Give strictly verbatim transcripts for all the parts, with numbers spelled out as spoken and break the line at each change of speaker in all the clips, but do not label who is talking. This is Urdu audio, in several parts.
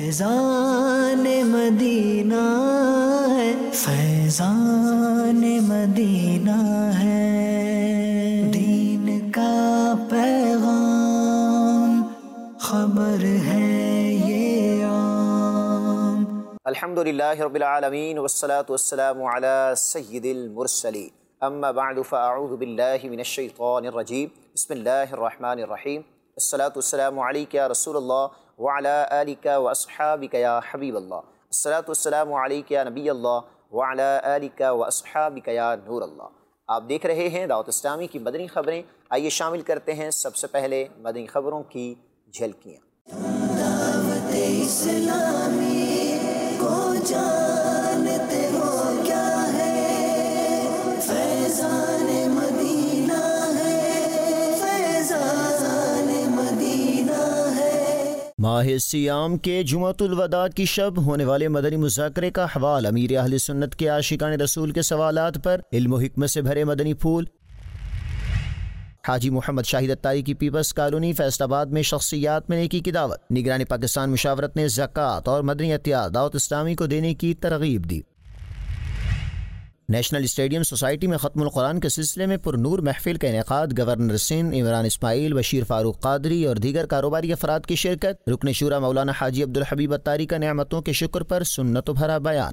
फैज़ान मदीना है, फैज़ान मदीना है, दीन का पैगाम खबर है ये आम।
अल्हम्दुलिल्लाहि रब्बिल आलमीन वस्सलातु वस्सलामु अला सय्यिदिल मुरसलीन, अम्मा बअदु फ़अऊज़ु बिल्लाहि मिनश शैतानिर रजीम, बिस्मिल्लाहिर रहमानिर रहीम, अस्सलातु वस्सलामु अलैका या रसूलल्लाह व अला आलिका व अस्हाबिका या हबीबल्लाह, अस्सलातु वस्सलामु अलैका या नबीयल्लाह व अला आलिका व अस्हाबिका या नूरल्लाह। आप देख रहे हैं दावत इस्लामी की मदनी खबरें। आइए शामिल करते हैं सबसे पहले मदनी खबरों की झलकियाँ।
दावत इस्लामी को जानते हो क्या है, फैज़ान मदीना है, फैज़ान मदीना है।
माह सियाम के जुमअतुल वदा की शब होने वाले मदनी मुज़ाकरे का हवाल अमीर अहले सुन्नत के आशिकान रसूल के सवालात पर इल्म व हिकमत से भरे मदनी फूल। हाजी मोहम्मद शाहिद अत्तारी की पीपल्स कॉलोनी फैसलाबाद में शख्सियात में नेकी की दावत। निगरानी पाकिस्तान मुशावरत ने ज़कात और मदनी एहतियात दावत इस्लामी को देने की तरगीब दी। नेशनल स्टेडियम सोसाइटी में ख़त्मुल कुरान के सिलसिले में पुरनूर महफिल का इनेकाद। गवर्नर सिंध इमरान इस्माइल, बशीर फारूक कादरी और दीगर कारोबारी अफराद की शिरकत। रुकन शूरा मौलाना हाजी अब्दुल हबीब अत्तारी का नेमतों के शुक्र पर सुन्नत भरा बयान।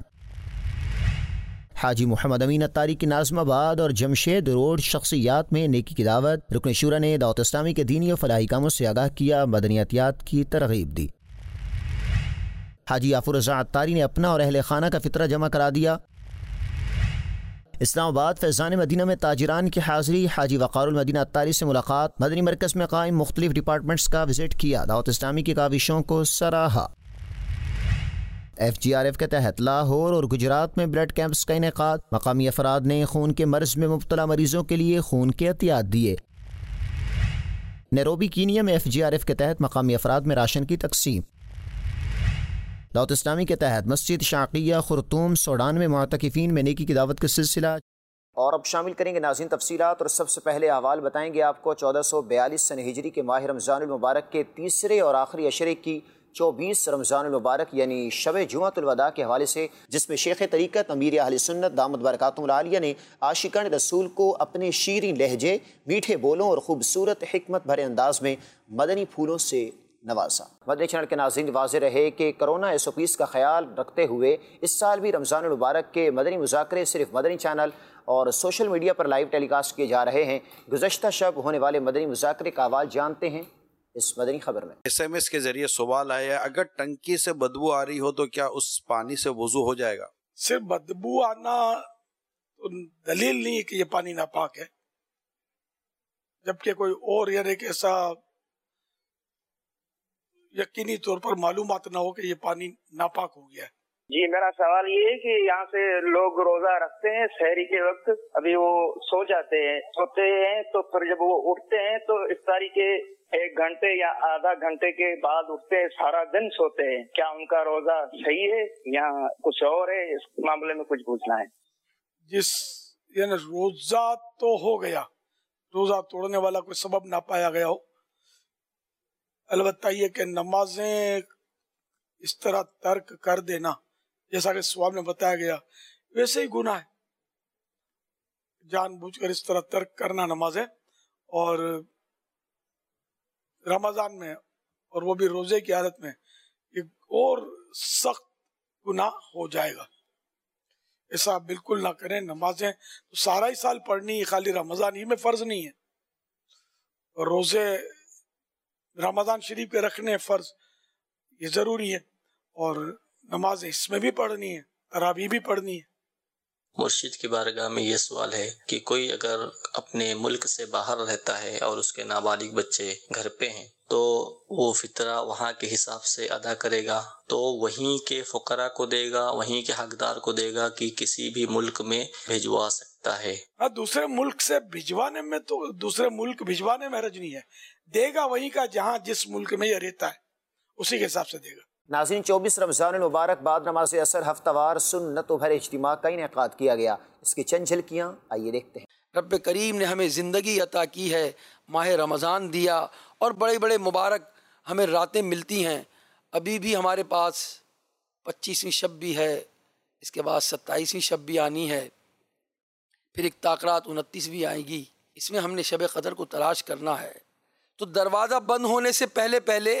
हाजी मोहम्मद अमीन अत्तारी की नाज़माबाद और जमशेद रोड शख्सियात में नेकी की दावत। रुकन शूरा ने दावत इस्लामी के दीनी और फलाही कामों से आगाह किया, मदनी एहतियात की तरगीब दी। हाजी आफुर रज़ा अत्तारी ने अपना और अहले खाना का फितरा जमा करा दिया। इस्लामाबाद फैज़ान मदीना में ताजिरान की हाज़िरी। हाजी वक़ारुल मदीना अत्तारी से मुलाकात। मदनी मरकज़ में कायम मुख्तलिफ डिपार्टमेंट्स का विज़िट किया। दावत इस्लामी की काविशों को सराहा। एफ जी आर एफ के तहत लाहौर और गुजरात में ब्लड कैंप्स का इनेकाद। मकामी अफराद ने खून के मर्ज़ में मुब्तला मरीजों के लिए खून के एहतियात दिए। नैरोबी कीनिया में एफ जी आर एफ के तहत मकामी अफराद में राशन की तकसीम। दावत इस्लामी के तहत मस्जिद शाकिया खुर्तूम सूडान में मुअतकिफीन में नेकी की दावत का सिलसिला। और अब शामिल करेंगे नाज़रीन तफसीलात, और सबसे पहले अहवाल बताएंगे आपको चौदह सौ बयालीस सन हिजरी के माह रमज़ानुल मुबारक के तीसरे और आखिरी अशरे की चौबीस रमज़ानुल मुबारक यानी शब जुमअतुल वदा के हवाले से, जिसमें शेख तरीक़त अमीर अहले सुन्नत दामद बरकातुहुल आलिया ने आशिकान रसूल को अपने शीरीं लहजे, मीठे बोलों और खूबसूरत हिकमत भरे अंदाज में मदनी फूलों से नवाजा। मदनी चैनल के नाज़रीन वाज़ेह रहे कि कोरोना एस ओ पीज़ का ख्याल रखते हुए इस साल भी रमज़ानुल मुबारक के मदनी मुज़ाकरे सिर्फ मदनी चैनल और सोशल मीडिया पर लाइव टेलीकास्ट किए जा रहे हैं। गुज़श्ता शब होने वाले मदनी मुज़ाकरे का अहवाल जानते हैं इस मदनी खबर में।
एस एम एस के जरिए सवाल आया, अगर टंकी से बदबू आ रही हो तो क्या उस पानी से वुज़ू हो जाएगा?
सिर्फ बदबू आना तो दलील नहीं है कि ये पानी नापाक है, जबकि कोई और यार एक ऐसा यकीनी तौर पर मालूमात ना हो कि ये पानी नापाक हो गया है।
जी, मेरा सवाल ये है कि यहाँ से लोग रोजा रखते हैं सहरी के वक्त, अभी वो सो जाते हैं, सोते हैं, तो फिर जब वो उठते हैं तो इफ्तारी के एक घंटे या आधा घंटे के बाद उठते हैं, सारा दिन सोते हैं, क्या उनका रोजा सही है या कुछ और है? इस मामले में कुछ पूछना है।
जिस यानी रोजा तो हो गया, रोजा तोड़ने वाला कोई सबब ना पाया गया हो, अलबत्ता ये कि नमाजें इस तरह तर्क कर देना जैसा कि सवाल में बताया गया वैसे ही गुनाह है। जानबूझकर इस तरह तर्क करना नमाजें, और रमजान में और वो भी रोजे की हालत में, एक और सख्त गुनाह हो जाएगा। ऐसा बिल्कुल ना करें। नमाजें तो सारा ही साल पढ़नी है, खाली रमजान ही में फर्ज नहीं है। और रोजे रमजान शरीफ के रखने फर्ज, ये जरूरी है, और नमाज इसमें भी पढ़नी है, तरावी भी पढ़नी है।
मुर्शिद की बारगाह में ये सवाल है कि कोई अगर अपने मुल्क से बाहर रहता है और उसके नाबालिग बच्चे घर पे हैं, तो वो फितरा वहाँ के हिसाब से अदा करेगा, तो वहीं के फुकरा को देगा, वहीं के हकदार को देगा कि किसी भी मुल्क में भिजवा सकता है?
हाँ, दूसरे मुल्क से भिजवाने में तो दूसरे मुल्क भिजवाने में हर्ज नहीं है, देगा वहीं का जहाँ जिस मुल्क में ये रहता है उसी के हिसाब से देगा।
नाज़रीन, चौबीस रमज़ानुल मुबारक बाद नमाज असर हफ्तावार सुन्नत भरे इज्तिमा का इनेकाद किया गया। इसकी चंद झलकियाँ आइए देखते हैं।
रब्बे करीम ने हमें ज़िंदगी अता की है, माह रमज़ान दिया और बड़े बड़े मुबारक हमें रातें मिलती हैं। ابھی بھی ہمارے پاس پچیسویں شب بھی ہے، اس کے بعد ستائیسویں شب بھی آنی ہے، پھر ایک تاکرات انتیس بھی آئے گی، اس میں ہم نے شب قدر کو تلاش کرنا ہے۔ تو دروازہ بند ہونے سے پہلے پہلے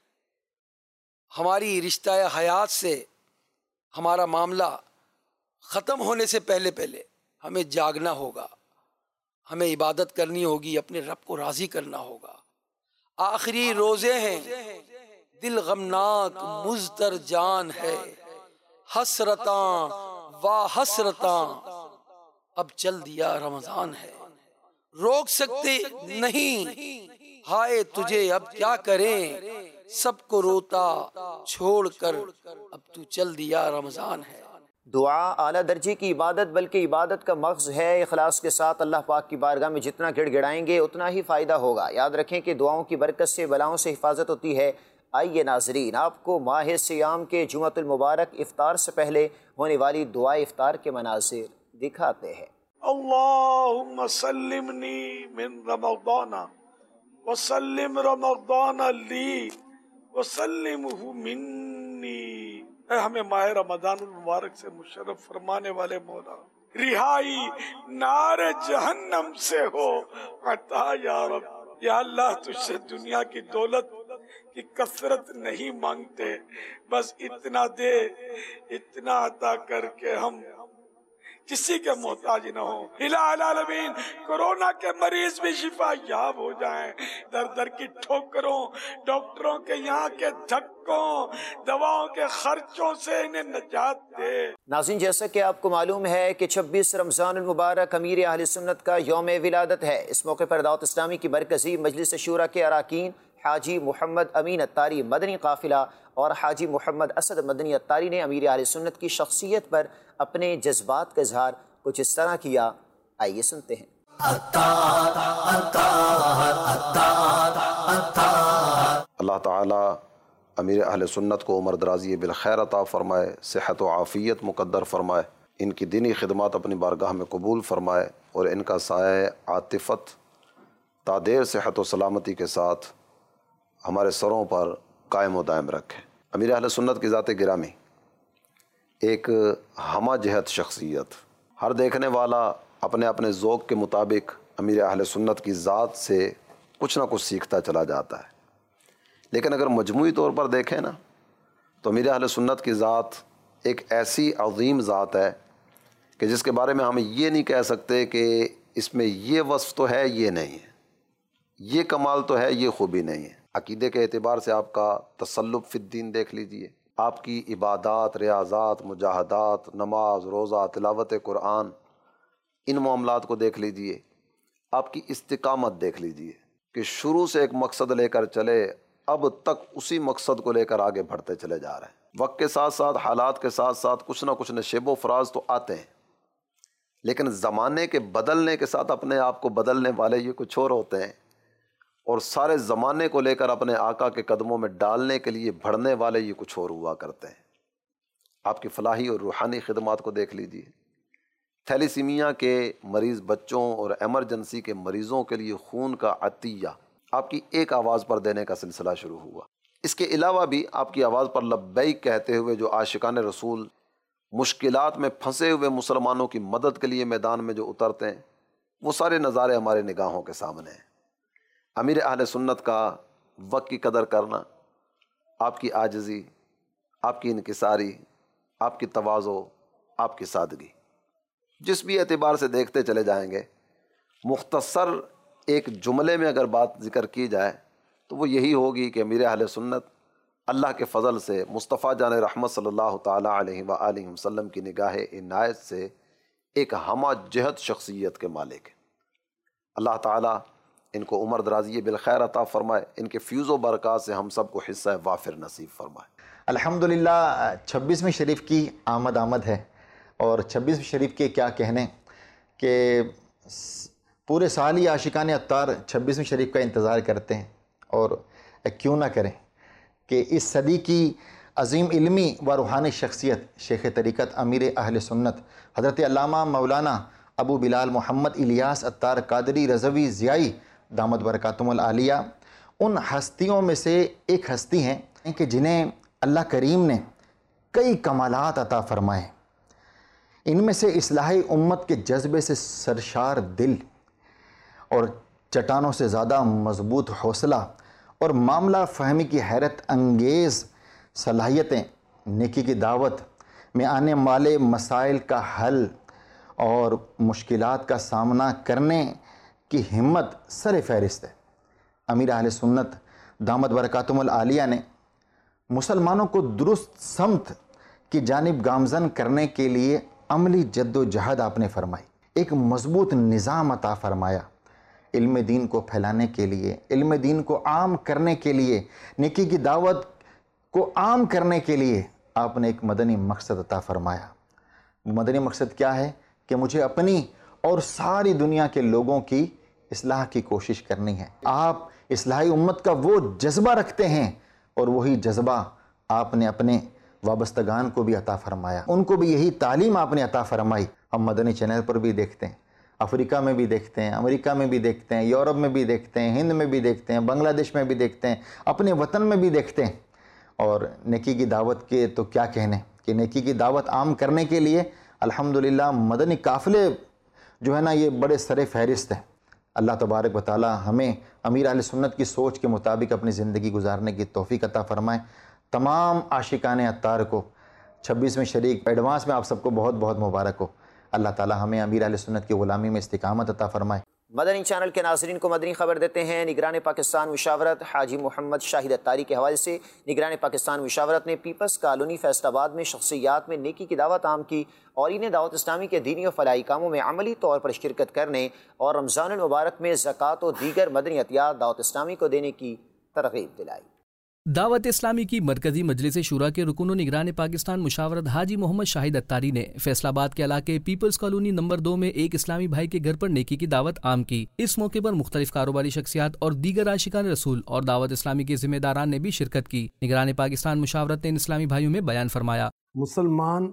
ہماری رشتہ حیات سے ہمارا معاملہ ختم ہونے سے پہلے پہلے ہمیں جاگنا ہوگا، ہمیں عبادت کرنی ہوگی، اپنے رب کو راضی کرنا ہوگا۔ آخری روزے ہیں، دل غمناک مضطر جان ہے، حسرتاں وا حسرتاں اب چل دیا رمضان ہے۔ روک سکتے نہیں ہائے تجھے اب کیا کریں، سب کو روتا چھوڑ کر اب تو چل دیا رمضان ہے۔
دعا اعلیٰ درجے کی عبادت بلکہ عبادت کا مغز ہے۔ اخلاص کے ساتھ اللہ پاک کی بارگاہ میں جتنا گڑ گڑائیں گے اتنا ہی فائدہ ہوگا۔ یاد رکھیں کہ دعاؤں کی برکت سے بلاؤں سے حفاظت ہوتی ہے۔ آئیے ناظرین، آپ کو ماہ سیام کے جمعۃ المبارک افطار سے پہلے ہونے والی دعا افطار کے مناظر دکھاتے ہیں۔
اللہم سلمنی من رمضان وسلم رمضان لی وسلمہ منی۔ اے ہمیں ماہ رمضان المبارک سے مشرف فرمانے والے مولا، رہائی نار جہنم سے ہو عطا یا رب۔ یا اللہ تجھ سے دنیا کی دولت کی کثرت نہیں مانگتے، بس اتنا دے، اتنا عطا کر کے ہم کسی کے محتاج نہ ہو۔ الہ العالمین کورونا کے مریض بھی شفا یاب ہو جائیں، در در کی ٹھوکروں، ڈاکٹروں کے یہاں کے دھکوں، دواؤں کے خرچوں سے انہیں نجات دے۔
ناظرین، جیسا کہ آپ کو معلوم ہے کہ چھبیس رمضان المبارک امیر اہل سنت کا یوم ولادت ہے۔ اس موقع پر دعوت اسلامی کی مرکزی مجلس شورا کے اراکین حاجی محمد امین اتاری مدنی قافلہ اور حاجی محمد اسد مدنی اتاری نے امیر اہل سنت کی شخصیت پر اپنے جذبات کا اظہار کچھ اس طرح کیا، آئیے سنتے ہیں۔
اللہ تعالیٰ امیر اہل سنت کو عمر درازی بالخیر عطا فرمائے، صحت و عافیت مقدر فرمائے، ان کی دینی خدمات اپنی بارگاہ میں قبول فرمائے اور ان کا سایہ عاطفت تا دیر صحت و سلامتی کے ساتھ ہمارے سروں پر قائم و دائم رکھے۔ امیر اہل سنت کی ذات گرامی ایک ہمہ جہت شخصیت، ہر دیکھنے والا اپنے اپنے ذوق کے مطابق امیر اہل سنت کی ذات سے کچھ نہ کچھ سیکھتا چلا جاتا ہے، لیکن اگر مجموعی طور پر دیکھیں نا تو امیر اہل سنت کی ذات ایک ایسی عظیم ذات ہے کہ جس کے بارے میں ہم یہ نہیں کہہ سکتے کہ اس میں یہ وصف تو ہے یہ نہیں ہے، یہ کمال تو ہے یہ خوبی نہیں ہے۔ عقیدے کے اعتبار سے آپ کا تسلب فی الدین دیکھ لیجئے، آپ کی عبادات، ریاضات، مجاہدات، نماز، روزہ، تلاوت قرآن، ان معاملات کو دیکھ لیجئے، آپ کی استقامت دیکھ لیجئے کہ شروع سے ایک مقصد لے کر چلے، اب تک اسی مقصد کو لے کر آگے بڑھتے چلے جا رہے ہیں۔ وقت کے ساتھ ساتھ، حالات کے ساتھ ساتھ کچھ نہ کچھ نشیب و فراز تو آتے ہیں، لیکن زمانے کے بدلنے کے ساتھ اپنے آپ کو بدلنے والے یہ کچھ اور ہوتے ہیں، اور سارے زمانے کو لے کر اپنے آقا کے قدموں میں ڈالنے کے لیے بڑھنے والے یہ کچھ اور ہوا کرتے ہیں۔ آپ کی فلاحی اور روحانی خدمات کو دیکھ لیجئے، تھیلیسیمیا کے مریض بچوں اور ایمرجنسی کے مریضوں کے لیے خون کا عطیہ آپ کی ایک آواز پر دینے کا سلسلہ شروع ہوا۔ اس کے علاوہ بھی آپ کی آواز پر لبیک کہتے ہوئے جو عاشقان رسول مشکلات میں پھنسے ہوئے مسلمانوں کی مدد کے لیے میدان میں جو اترتے ہیں، وہ سارے نظارے ہمارے نگاہوں کے سامنے ہیں۔ امیر اہل سنت کا وقت کی قدر کرنا، آپ کی عاجزی، آپ کی انکساری، آپ کی تواضع، آپ کی سادگی، جس بھی اعتبار سے دیکھتے چلے جائیں گے، مختصر ایک جملے میں اگر بات ذکر کی جائے تو وہ یہی ہوگی کہ امیر اہل سنت اللہ کے فضل سے مصطفیٰ جان رحمت صلی اللہ تعالیٰ علیہ وآلہ وسلم کی نگاہ عنایت سے ایک ہمہ جہت شخصیت کے مالک ہیں۔ اللہ تعالیٰ ان کو عمر درازی بالخیر عطا فرمائے، ان کے فیوز و برکات سے ہم سب کو حصہ وافر نصیب فرمائے۔
الحمدللہ چھبیسویں شریف کی آمد آمد ہے، اور چھبیسویں شریف کے کیا کہنے کہ پورے سال ہی عاشقان عطار چھبیسویں شریف کا انتظار کرتے ہیں، اور کیوں نہ کریں کہ اس صدی کی عظیم علمی و روحانی شخصیت شیخ طریقت امیر اہل سنت حضرت علامہ مولانا ابو بلال محمد الیاس عطار قادری رضوی ضیائی دامت برکاتہم العالیہ ان ہستیوں میں سے ایک ہستی ہیں کہ جنہیں اللہ کریم نے کئی کمالات عطا فرمائے. ان میں سے اصلاح امت کے جذبے سے سرشار دل اور چٹانوں سے زیادہ مضبوط حوصلہ اور معاملہ فہمی کی حیرت انگیز صلاحیتیں، نیکی کی دعوت میں آنے والے مسائل کا حل اور مشکلات کا سامنا کرنے کی ہمت سر فہرست ہے. امیر اہل سنت دامت برکاتہم العالیہ نے مسلمانوں کو درست سمت کی جانب گامزن کرنے کے لیے عملی جد و جہد آپ نے فرمائی، ایک مضبوط نظام عطا فرمایا. علم دین کو پھیلانے کے لیے، علم دین کو عام کرنے کے لیے، نیکی کی دعوت کو عام کرنے کے لیے آپ نے ایک مدنی مقصد عطا فرمایا. وہ مدنی مقصد کیا ہے کہ مجھے اپنی اور ساری دنیا کے لوگوں کی اصلاح کی کوشش کرنی ہے. آپ اصلاحی امت کا وہ جذبہ رکھتے ہیں اور وہی جذبہ آپ نے اپنے وابستگان کو بھی عطا فرمایا، ان کو بھی یہی تعلیم آپ نے عطا فرمائی. ہم مدنی چینل پر بھی دیکھتے ہیں، افریقہ میں بھی دیکھتے ہیں، امریکہ میں بھی دیکھتے ہیں، یورپ میں بھی دیکھتے ہیں، ہند میں بھی دیکھتے ہیں، بنگلہ دیش میں بھی دیکھتے ہیں، اپنے وطن میں بھی دیکھتے ہیں. اور نیکی کی دعوت کے تو کیا کہنے کہ نیکی کی دعوت عام کرنے کے لیے الحمدللہ مدنی قافلے جو ہے نا یہ بڑے سر فہرست ہیں. اللہ تبارک و تعالی ہمیں امیر اہل سنت کی سوچ کے مطابق اپنی زندگی گزارنے کی توفیق عطا فرمائے. تمام عاشقان عطار کو چھبیسویں شریک ایڈوانس میں آپ سب کو بہت بہت مبارک ہو. اللہ تعالی ہمیں امیر اہل سنت کی غلامی میں استقامت عطا فرمائے.
مدنی چینل کے ناظرین کو مدنی خبر دیتے ہیں. نگران پاکستان مشاورت حاجی محمد شاہد عطاری کے حوالے سے نگران پاکستان مشاورت نے پیپلز کالونی فیصل آباد میں شخصیات میں نیکی کی دعوت عام کی اور انہیں دعوت اسلامی کے دینی و فلاحی کاموں میں عملی طور پر شرکت کرنے اور رمضان المبارک میں زکوٰۃ و دیگر مدنی عطیات دعوت اسلامی کو دینے کی ترغیب دلائی.
دعوت اسلامی کی مرکزی مجلس شورا کے رکن و نگران پاکستان مشاورت حاجی محمد شاہد عطاری نے فیصل آباد کے علاقے پیپلز کالونی نمبر دو میں ایک اسلامی بھائی کے گھر پر نیکی کی دعوت عام کی. اس موقع پر مختلف کاروباری شخصیات اور دیگر عاشقان رسول اور دعوت اسلامی کے ذمہ داران نے بھی شرکت کی. نگران پاکستان مشاورت نے ان اسلامی بھائیوں میں بیان فرمایا.
مسلمان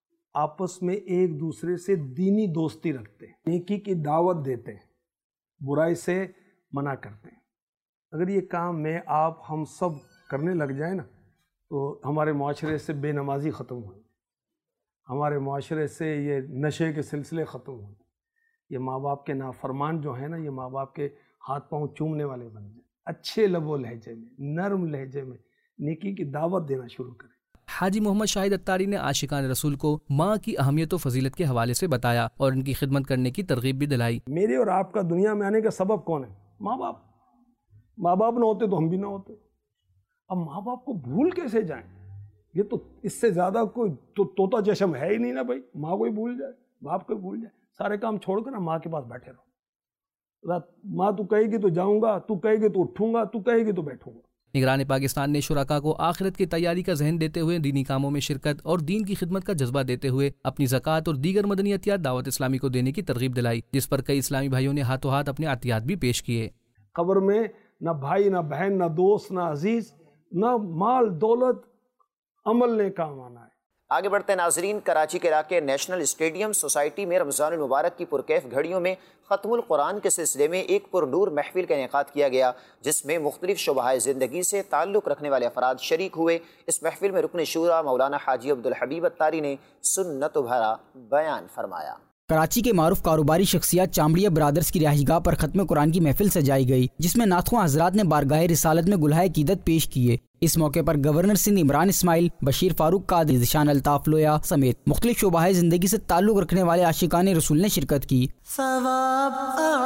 آپس میں ایک دوسرے سے دینی دوستی رکھتے ہیں، نیکی کی دعوت دیتے ہیں، برائی سے منع کرتے ہیں. اگر یہ کام میں آپ ہم سب کرنے لگ جائیں نا تو ہمارے معاشرے سے بے نمازی ختم ہوئی، ہمارے معاشرے سے یہ نشے کے سلسلے ختم ہوئے، یہ ماں باپ کے نافرمان جو ہیں نا یہ ماں باپ کے ہاتھ پاؤں چومنے والے بن جائیں. اچھے لب و لہجے میں، نرم لہجے میں نیکی کی دعوت دینا شروع کریں.
حاجی محمد شاہد عطاری نے عاشقان رسول کو ماں کی اہمیت و فضیلت کے حوالے سے بتایا اور ان کی خدمت کرنے کی ترغیب بھی دلائی.
میرے اور آپ کا دنیا میں آنے کا سبب کون ہے؟ ماں باپ. ماں باپ نہ ہوتے تو ہم بھی نہ ہوتے. اب ماں باپ کو بھول کیسے جائیں؟ یہ تو اس سے زیادہ کوئی تو طوطا چشم ہے ہی نہیں نا بھائی. ماں کو ہی بھول جائے، باپ کو ہی بھول جائے، سارے کام چھوڑ کر نا ماں کے پاس بیٹھے رہو. ماں تو کہے گی تو جاؤں گا، تو کہے گی تو اٹھوں گا، تو کہے گی تو بیٹھوں گا.
نگران پاکستان نے شرکا کو آخرت کی تیاری کا ذہن دیتے ہوئے دینی کاموں میں شرکت اور دین کی خدمت کا جذبہ دیتے ہوئے اپنی زکوٰۃ اور دیگر مدنی عطیات دعوت اسلامی کو دینے کی ترغیب دلائی، جس پر کئی اسلامی بھائیوں نے ہاتھوں ہاتھ اپنے عطیات بھی پیش کیے.
قبر میں نہ بھائی نہ بہن نہ دوست نہ عزیز نہ مال دولت، عمل نے کام آنا ہے.
آگے بڑھتے ہیں ناظرین. کراچی کے علاقے نیشنل اسٹیڈیم سوسائٹی میں رمضان المبارک کی پرکیف گھڑیوں میں ختم القرآن کے سلسلے میں ایک پر نور محفل کا انعقاد کیا گیا، جس میں مختلف شعبہ زندگی سے تعلق رکھنے والے افراد شریک ہوئے. اس محفل میں رکن شورا مولانا حاجی عبدالحبیب عطاری نے سنت بھرا بیان فرمایا.
کراچی کے معروف کاروباری شخصیات چامڑیا برادرز کی رہائش گاہ پر ختم قرآن کی محفل سجائی گئی، جس میں ناتخواں حضرات نے بارگاہ رسالت میں گلہائے عقیدت پیش کیے. اس موقع پر گورنر سندھ عمران اسماعیل، بشیر فاروق قادری، ذیشان الطاف لویا سمیت مختلف شعبہ زندگی سے تعلق رکھنے والے عاشقان رسول نے شرکت کی.
ثواب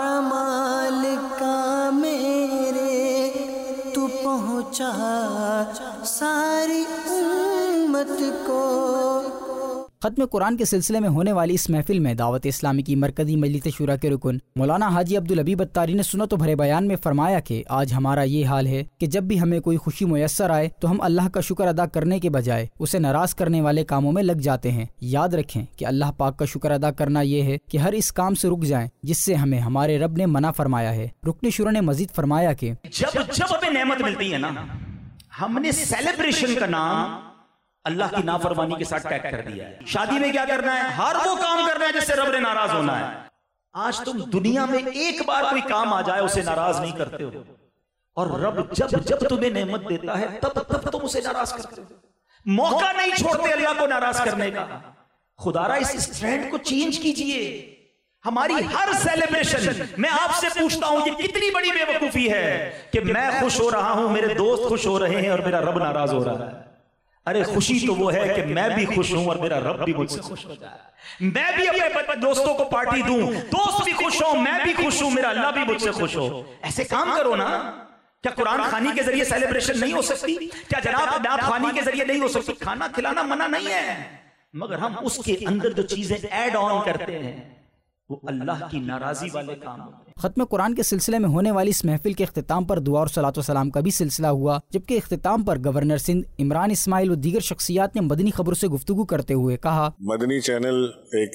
اعمال کا میرے تو پہنچا ساری امت کو.
ختم قرآن کے سلسلے میں ہونے والی اس محفل میں دعوت اسلامی کی مرکزی مجلس شورا کے رکن مولانا حاجی عبدالحبیب عطاری نے سنت و بھرے بیان میں فرمایا کہ آج ہمارا یہ حال ہے کہ جب بھی ہمیں کوئی خوشی میسر آئے تو ہم اللہ کا شکر ادا کرنے کے بجائے اسے ناراض کرنے والے کاموں میں لگ جاتے ہیں. یاد رکھیں کہ اللہ پاک کا شکر ادا کرنا یہ ہے کہ ہر اس کام سے رک جائیں جس سے ہمیں ہمارے رب نے منع فرمایا ہے. رکن شورا نے مزید فرمایا کہ
جب جب ہمیں نعمت ملتی ہے نا، ہم نے سیلیبریشن کا نام اللہ کی نافرمانی کے ساتھ ٹیگ کر دیا ہے. شادی میں کیا کرنا ہے؟ ہر وہ کام کرنا ہے جس سے رب نے ناراض ہونا ہے. آج تم دنیا میں ایک بار کوئی کام آ جائے اسے ناراض نہیں کرتے ہو، اور رب جب جب تمہیں نعمت دیتا ہے تب تب تم اسے ناراض کرتے ہو. موقع نہیں چھوڑتے اللہ کو ناراض کرنے کا. خدا را اس ٹرینڈ کو چینج کیجئے. ہماری ہر سیلیبریشن میں آپ سے پوچھتا ہوں یہ کتنی بڑی بے وقوفی ہے کہ میں خوش ہو رہا ہوں, میرے دوست خوش ہو رہے ہیں اور میرا رب ناراض ہو رہا ہے. ارے خوشی تو وہ ہے کہ میں بھی خوش ہوں اور میرا رب بھی مجھ سے خوش ہو جائے. میں بھی اپنے دوستوں کو پارٹی دوں, دوست بھی خوش ہوں, میں بھی خوش ہوں, میرا اللہ بھی مجھ سے خوش ہو. ایسے کام کرو نا. کیا قرآن خوانی کے ذریعے سیلیبریشن نہیں ہو سکتی؟ کیا جناب نعت خوانی کے ذریعے نہیں ہو سکتی؟ کھانا کھلانا منع نہیں ہے, مگر ہم اس کے اندر جو چیزیں ایڈ آن کرتے ہیں وہ اللہ کی ناراضی والے کام ہوتے ہیں.
ختم قرآن کے سلسلے میں ہونے والی اس محفل کے اختتام پر دعا اور صلاۃ و سلام کا بھی سلسلہ ہوا, جبکہ اختتام پر گورنر سندھ عمران اسماعیل و دیگر شخصیات نے مدنی خبروں سے گفتگو کرتے ہوئے کہا,
مدنی چینل ایک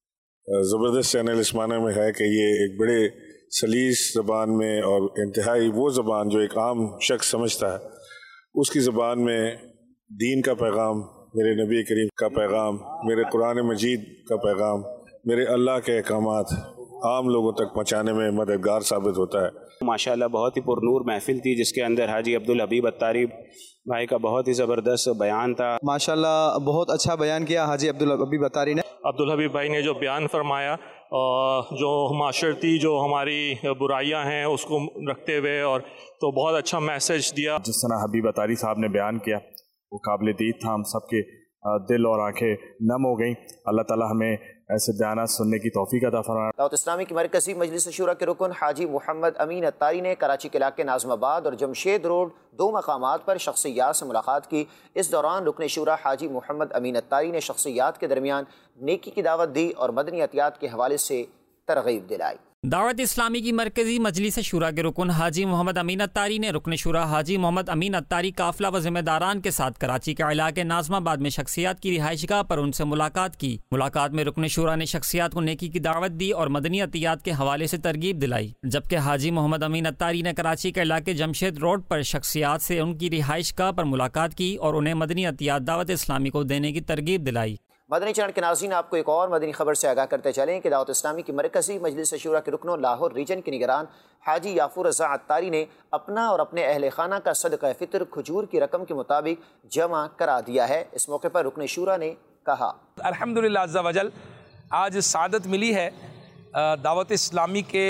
زبردست چینل اس معنی میں ہے کہ یہ ایک بڑے سلیس زبان میں اور انتہائی وہ زبان جو ایک عام شخص سمجھتا ہے, اس کی زبان میں دین کا پیغام, میرے نبی کریم کا پیغام, میرے قرآن مجید کا پیغام, میرے اللہ کے احکامات عام لوگوں تک پہنچانے میں مددگار ثابت ہوتا ہے.
ماشاءاللہ بہت ہی پرنور محفل تھی جس کے اندر حاجی عبدالحبیب اتاری بھائی کا بہت ہی زبردست بیان تھا.
ماشاءاللہ بہت اچھا بیان کیا حاجی عبدالحبیب اتاری نے.
عبدالحبیب بھائی نے جو بیان فرمایا, جو معاشرتی جو ہماری برائیاں ہیں اس کو رکھتے ہوئے, اور تو بہت اچھا میسج دیا.
جس طرح حبیب اتاری صاحب نے بیان کیا وہ قابل دید تھا, ہم سب کے دل اور آنکھیں نم ہو گئیں. اللہ تعالی ہمیں ایسے بیانات سننے کی توفیق عطا فرمائے.
دعوت اسلامی کی مرکزی مجلس شورا کے رکن حاجی محمد امین اتاری نے کراچی کے علاقے ناظم آباد اور جمشید روڈ دو مقامات پر شخصیات سے ملاقات کی. اس دوران رکن شورا حاجی محمد امین اتاری نے شخصیات کے درمیان نیکی کی دعوت دی اور مدنی عطیات کے حوالے سے ترغیب دلائی.
دعوت اسلامی کی مرکزی مجلس شورا کے رکن حاجی محمد امین اتاری نے رکن شورا حاجی محمد امین اتاری قافلہ و ذمہ داران کے ساتھ کراچی کے علاقے ناظم آباد میں شخصیات کی رہائش گاہ پر ان سے ملاقات کی. ملاقات میں رکن شورا نے شخصیات کو نیکی کی دعوت دی اور مدنی عطیات کے حوالے سے ترغیب دلائی, جبکہ حاجی محمد امین اتاری نے کراچی کے علاقے جمشید روڈ پر شخصیات سے ان کی رہائش گاہ پر ملاقات کی اور انہیں مدنی عطیات دعوت اسلامی کو دینے کی ترغیب دلائی.
مدنی چینل کے ناظرین, آپ کو ایک اور مدنی خبر سے آگاہ کرتے چلیں کہ دعوت اسلامی کی مرکزی مجلس شورا کے رکنوں لاہور ریجن کے نگران حاجی یافور رضا اتاری نے اپنا اور اپنے اہل خانہ کا صدقہ فطر کھجور کی رقم کے مطابق جمع کرا دیا ہے. اس موقع پر رکن شورا نے کہا,
الحمدللہ عز و جل آج سعادت ملی ہے دعوت اسلامی کے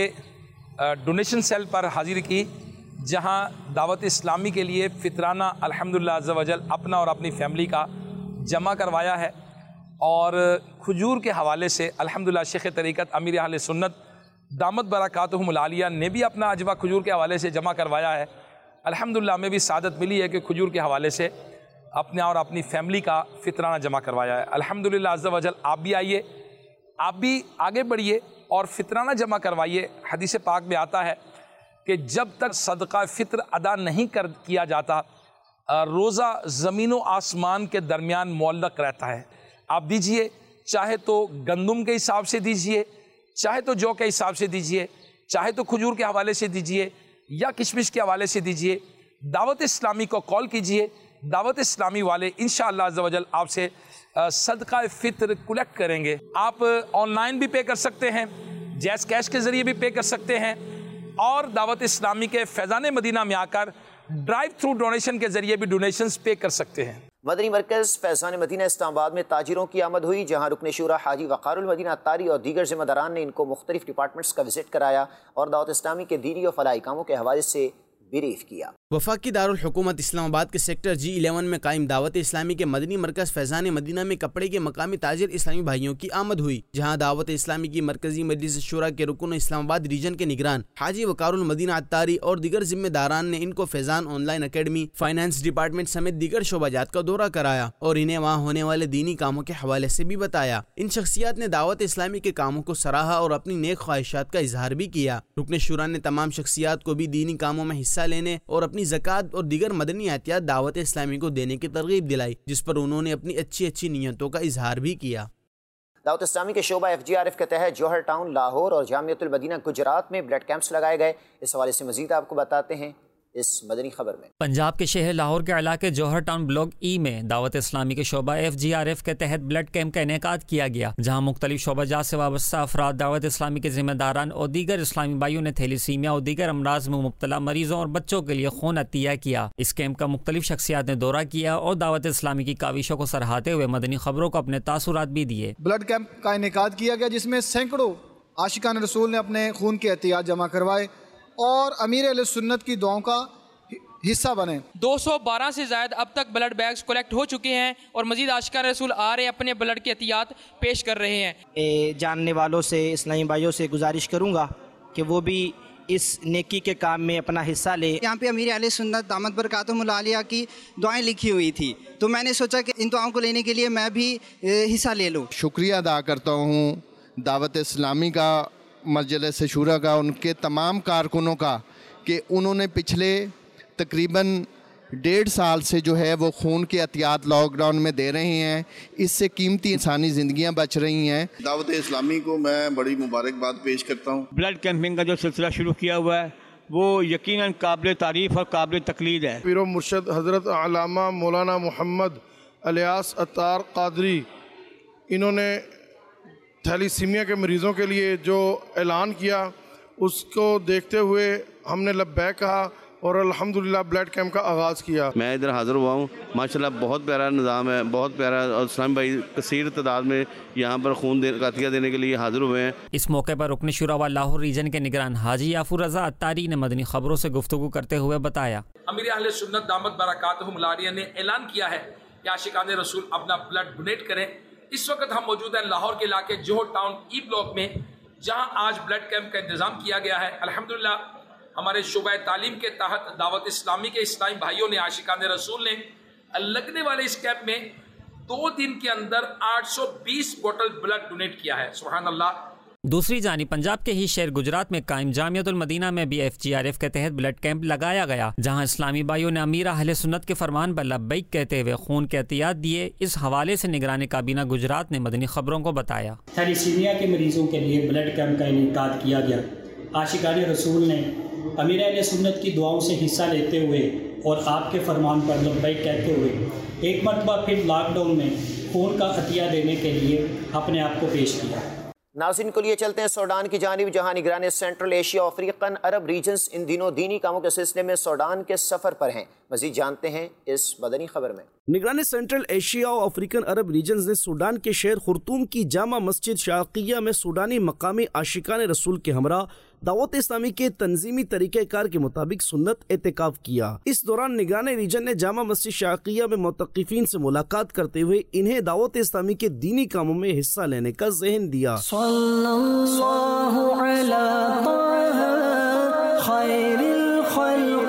ڈونیشن سیل پر حاضر کی, جہاں دعوت اسلامی کے لیے فطرانہ الحمدللہ عز و جل اپنا اور اپنی فیملی کا جمع کروایا ہے. اور کھجور کے حوالے سے الحمدللہ شیخ طریقت امیر اہل سنت دامت برکاتہم العالیہ نے بھی اپنا اجوا کھجور کے حوالے سے جمع کروایا ہے. الحمدللہ ہمیں بھی سعادت ملی ہے کہ کھجور کے حوالے سے اپنے اور اپنی فیملی کا فطرانہ جمع کروایا ہے. الحمدللہ عز و جل آپ بھی آئیے, آپ بھی آگے بڑھیے اور فطرانہ جمع کروائیے. حدیث پاک میں آتا ہے کہ جب تک صدقہ فطر ادا نہیں کر کیا جاتا روزہ زمین و آسمان کے درمیان معلق رہتا ہے. آپ دیجئے, چاہے تو گندم کے حساب سے دیجئے, چاہے تو جو کے حساب سے دیجئے, چاہے تو کھجور کے حوالے سے دیجئے یا کشمش کے حوالے سے دیجئے. دعوت اسلامی کو کال کیجئے, دعوت اسلامی والے انشاءاللہ عز و جل آپ سے صدقہ فطر کلیکٹ کریں گے. آپ آن لائن بھی پے کر سکتے ہیں, جیز کیش کے ذریعے بھی پے کر سکتے ہیں, اور دعوت اسلامی کے فیضان مدینہ میں آ کر ڈرائیو تھرو ڈونیشن کے ذریعے بھی ڈونیشنز پے کر سکتے ہیں.
مدنی مرکز فیضان مدینہ اسلام آباد میں تاجروں کی آمد ہوئی, جہاں رکن شورا حاجی وقار المدینہ اتاری اور دیگر ذمہ داران نے ان کو مختلف ڈپارٹمنٹس کا وزٹ کرایا اور دعوت اسلامی کے دینی و فلاحی کاموں کے حوالے سے بریف کیا.
وفاقی دارالحکومت اسلام آباد کے سیکٹر جی الیون میں قائم دعوت اسلامی کے مدنی مرکز فیضان مدینہ میں کپڑے کے مقامی تاجر اسلامی بھائیوں کی آمد ہوئی, جہاں دعوت اسلامی کی مرکزی مجلس شورا کے رکن اسلام آباد ریجن کے نگران حاجی وقار المدینہ اتاری اور دیگر ذمہ داران نے ان کو Faizan online academy, finance department سمیت دیگر شعبہ جات کا دورہ کرایا اور انہیں وہاں ہونے والے دینی کاموں کے حوالے سے بھی بتایا. ان شخصیات نے دعوت اسلامی کے کاموں کو سراہا اور اپنی نیک خواہشات کا اظہار بھی کیا. رکن شورا نے تمام شخصیات کو بھی دینی کاموں میں حصہ لینے اور اپنی زکوٰۃ اور دیگر مدنی احتیاط دعوت اسلامی کو دینے کی ترغیب دلائی, جس پر انہوں نے اپنی اچھی اچھی نیتوں کا اظہار بھی کیا.
دعوت اسلامی کے شعبہ ایف جی آر ایف کے تحت جوہر ٹاؤن لاہور اور جامعۃ المدینہ گجرات میں بلڈ کیمپس لگائے گئے. اس حوالے سے مزید آپ کو بتاتے ہیں اس مدنی خبر میں۔
پنجاب کے شہر لاہور کے علاقے جوہر ٹاؤن بلاک ای میں دعوت اسلامی کے شعبہ ایف جی آر ایف کے تحت بلڈ کیمپ کا انعقاد کیا گیا، جہاں مختلف شعبہ جات سے وابستہ افراد، دعوت اسلامی کے ذمہ داران اور دیگر اسلامی بھائیوں نے تھیلیسیمیا اور دیگر امراض میں مبتلا مریضوں اور بچوں کے لیے خون عطیہ کیا۔ اس کیمپ کا مختلف شخصیات نے دورہ کیا اور دعوت اسلامی کی کاوشوں کو سراہتے ہوئے مدنی خبروں کو اپنے تاثرات بھی دیے۔
بلڈ کیمپ کا انعقاد کیا گیا جس میں سینکڑوں عاشقان رسول نے اپنے خون کے عطیات جمع کروائے اور امیر اہل سنت کی دعاؤں کا حصہ بنے۔
دو سو بارہ سے زائد اب تک بلڈ بیگز کلیکٹ ہو چکے ہیں اور مزید عاشقان رسول آ رہے اپنے بلڈ کے عطیات پیش کر رہے ہیں۔
جاننے والوں سے، اسلامی بھائیوں سے گزارش کروں گا کہ وہ بھی اس نیکی کے کام میں اپنا حصہ لے۔
یہاں پہ امیر اہل سنت دامت برکاتہم العالیہ کی دعائیں لکھی ہوئی تھی، تو میں نے سوچا کہ ان دعاؤں کو لینے کے لیے میں بھی حصہ لے لوں۔
شکریہ ادا کرتا ہوں دعوت اسلامی کا، مجلس شورا کا، ان کے تمام کارکنوں کا کہ انہوں نے پچھلے تقریباً ڈیڑھ سال سے جو ہے وہ خون کے عطیات لاک ڈاؤن میں دے رہے ہیں، اس سے قیمتی انسانی زندگیاں بچ رہی ہیں۔
دعوت اسلامی کو میں بڑی مبارکباد پیش کرتا ہوں۔
بلڈ کیمپنگ کا جو سلسلہ شروع کیا ہوا ہے وہ یقیناً قابل تعریف اور قابل تقلید ہے۔
پیر و مرشد حضرت علامہ مولانا محمد الیاس عطار قادری، انہوں نے تھیلیسیمیا کے مریضوں کے لیے جو اعلان کیا اس کو دیکھتے ہوئے ہم نے لبیک کہا اور الحمدللہ بلڈ کیمپ کا آغاز کیا۔
میں ادھر حاضر ہوا ہوں، ماشاءاللہ بہت پیارا نظام ہے، بہت پیارا، اور اسلام بھائی کثیر تعداد میں یہاں پر خون عطیہ دینے کے لیے حاضر ہوئے ہیں۔
اس موقع پر رکن شورا و لاہور ریجن کے نگران حاجی یافور رضا عطاری نے مدنی خبروں سے گفتگو کرتے ہوئے بتایا،
امیر اہل سنت دامت برکاتہم العالیہ نے اعلان کیا ہے کہ عاشقان رسول اپنا بلڈ ڈونیٹ کریں۔ اس وقت ہم موجود ہیں لاہور کے علاقے جوہر ٹاؤن ای بلاک میں، جہاں آج بلڈ کیمپ کا انتظام کیا گیا ہے۔ الحمدللہ ہمارے شعبہ تعلیم کے تحت دعوت اسلامی کے اسلامی بھائیوں نے، عاشقان رسول نے لگنے والے اس کیمپ میں دو دن کے اندر آٹھ سو بیس بوٹل بلڈ ڈونیٹ کیا ہے۔ سبحان اللہ۔
دوسری جانب پنجاب کے ہی شہر گجرات میں قائم جامعۃ المدینہ میں بھی ایف جی آر ایف کے تحت بلڈ کیمپ لگایا گیا، جہاں اسلامی بھائیوں نے امیر اہل سنت کے فرمان پر لبیک کہتے ہوئے خون کے عطیات دیے۔ اس حوالے سے نگران کابینہ گجرات نے مدنی خبروں کو بتایا،
تھیلیسیمیا کے مریضوں کے لیے بلڈ کیمپ کا انعقاد کیا گیا۔ عاشقان رسول نے امیر اہل سنت کی دعاؤں سے حصہ لیتے ہوئے اور آپ کے فرمان پر لبیک کہتے ہوئے ایک مرتبہ پھر لاک ڈاؤن میں خون کا عطیہ دینے کے لیے اپنے آپ کو پیش کیا۔
ناظرین کو لیے چلتے ہیں سوڈان کی جانب، جہاں نگران central Asia African Arab regions ان دنوں دینی کاموں کے سلسلے میں سوڈان کے سفر پر ہیں۔ مزید جانتے ہیں اس مدنی خبر میں۔
نگران سینٹرل ایشیا اور افریقن عرب ریجنز نے سوڈان کے شہر خرطوم کی جامع مسجد شاقیہ میں سوڈانی مقامی عاشقان رسول کے ہمراہ دعوت اسلامی کے تنظیمی طریقہ کار کے مطابق سنت اعتکاف کیا۔ اس دوران نگران ریجن نے جامع مسجد شاقیہ میں معتکفین سے ملاقات کرتے ہوئے انہیں دعوت اسلامی کے دینی کاموں میں حصہ لینے کا ذہن دیا۔
صلی اللہ علی طه خیر الخلق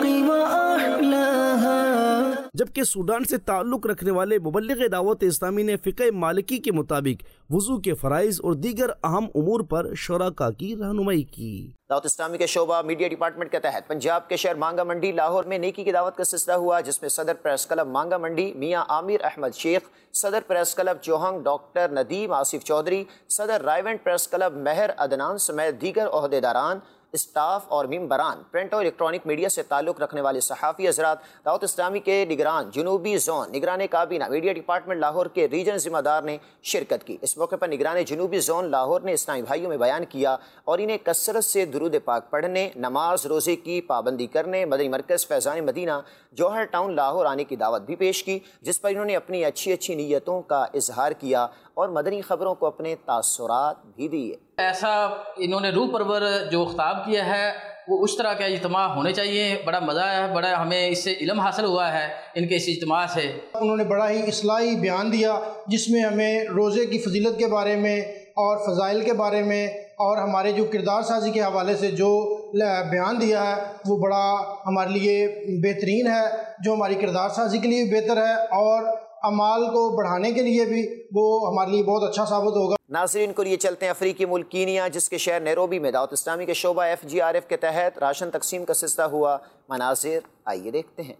جبکہ سوڈان سے تعلق رکھنے والے مبلغ دعوت اسلامی نے فقہ مالکی کے مطابق وضو کے فرائض اور دیگر اہم امور پر شرکاء کی رہنمائی کی۔
دعوت اسلامی کے شعبہ میڈیا ڈپارٹمنٹ کے تحت پنجاب کے شہر مانگا منڈی لاہور میں نیکی کی دعوت کا سلسلہ ہوا، جس میں صدر پریس کلب مانگا منڈی میاں عامر احمد شیخ، صدر press club Chohang doctor Nadeem Asif Chaudhry, صدر رائیونٹ پریس کلب مہر عدنان سمیت دیگر عہدیداران، اسٹاف اور ممبران، پرنٹ اور الیکٹرانک میڈیا سے تعلق رکھنے والے صحافی حضرات، دعوت اسلامی کے نگران جنوبی زون، نگران کابینہ میڈیا ڈپارٹمنٹ لاہور کے ریجن ذمہ دار نے شرکت کی۔ اس موقع پر نگران جنوبی زون لاہور نے اسلامی بھائیوں میں بیان کیا اور انہیں کثرت سے درود پاک پڑھنے، نماز روزے کی پابندی کرنے، مدنی مرکز فیضان مدینہ جوہر ٹاؤن لاہور آنے کی دعوت بھی پیش کی، جس پر انہوں نے اپنی اچھی اچھی نیتوں کا اظہار کیا اور مدنی خبروں کو اپنے تاثرات بھی دیے۔
ایسا انہوں نے روح پرور جو خطاب کیا ہے وہ اس طرح کا اجتماع ہونے چاہیے، بڑا مزہ ہے، بڑا ہمیں اس سے علم حاصل ہوا ہے ان کے اس اجتماع سے۔
انہوں نے بڑا ہی اصلاحی بیان دیا جس میں ہمیں روزے کی فضیلت کے بارے میں اور فضائل کے بارے میں اور ہمارے جو کردار سازی کے حوالے سے جو بیان دیا ہے وہ بڑا ہمارے لیے بہترین ہے، جو ہماری کردار سازی کے لیے بہتر ہے اور اعمال کو بڑھانے کے لیے بھی وہ ہمارے لیے بہت اچھا ثابت ہوگا۔
ناظرین کو لیے چلتے ہیں افریقی ملک کینیا، جس کے شہر نیروبی میں دعوت اسلامی کے شعبہ ایف جی آر ایف کے تحت راشن تقسیم کا سلسلہ ہوا۔ مناظر آئیے دیکھتے ہیں۔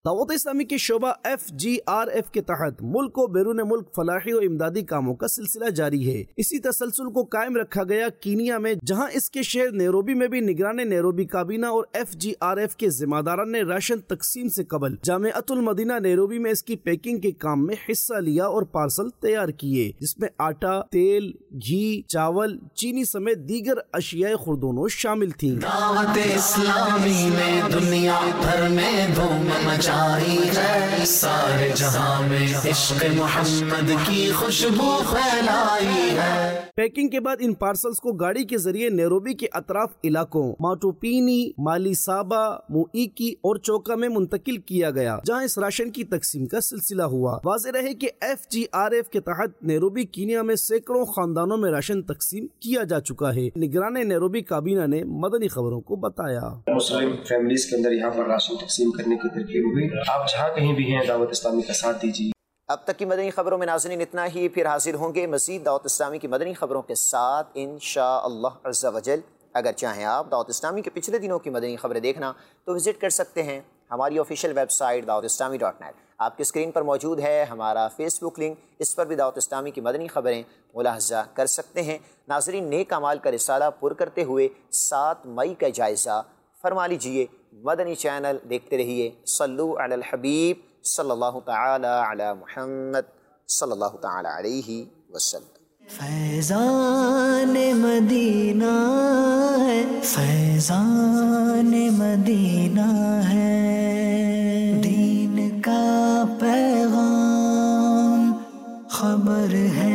दावत इस्लामी के शोबा एफ जी आर एफ के तहत मुल्क और बैरून मुल्क फलाही और इमदादी कामों का सिलसिला जारी है। इसी तसलसल को कायम रखा गया कीनिया में, जहाँ इसके शहर नैरोबी में भी निगरान नैरोबी काबीना और एफ जी आर एफ के जिम्मेदारान ने राशन तकसीम से कबल जामिअतुल मदीना नैरोबी में इसकी पैकिंग के काम में हिस्सा लिया और पार्सल तैयार किए, जिसमें आटा, तेल, घी, चावल, चीनी समेत दीगर अशियाए खुर्दोनों शामिल थी।
दावत इस्लामी ने दुनिया भर में धूम मचाई है, सारे जहां में इश्क मोहम्मद की खुशबू फैलाई है।
पैकिंग के बाद इन पार्सल्स को गाड़ी के जरिए नैरोबी के अतराफ इलाकों माटोपीनी, माली साबा, मुईकी और चौका में मुंतकिल किया गया, जहां इस राशन की तकसीम का सिलसिला हुआ। वाज़ेह रहे कि एफ जी आर एफ के तहत नैरोबी कीनिया में सैकड़ों खानदानों में राशन तकसीम किया जा चुका है। निगरान नैरोबी काबीना ने मदनी खबरों को बताया।
मुस्लिम फैमिलीज के अंदर यहाँ पर राशन तकसीम करने की तरकीब हुई। आप जहाँ कहीं भी हैं दावत इस्लामी का साथ दीजिए।
अब तक की मदनी खबरों में नाज़रीन इतना ही। फिर हाजिर होंगे मज़ीद दावत इस्लामी की मदनी खबरों के साथ इंशाअल्लाह अज़्ज़ा वजल। अगर चाहें आप दावत इस्लामी के पिछले दिनों की मदनी खबरें देखना तो विज़िट कर सकते हैं हमारी official website Dawat Islami dot net. आपकी स्क्रीन पर मौजूद है हमारा फेसबुक लिंक, इस पर भी दावत इस्लामी की मदनी खबरें मुलाहज़ा कर सकते हैं। नाज़रीन, नेक अमाल का रिसाला पुर करते हुए सात मई का जायज़ा फरमा लीजिए। मदनी चैनल देखते रहिए। सल्लु अलल हबीब सल्लल्लाहु तआला अला मुहम्मद सल्लल्लाहु तआला अलैहि वसल्लम।
फैज़ान मदीना है, फैज़ान मदीना है, दीन का पैगाम खबर है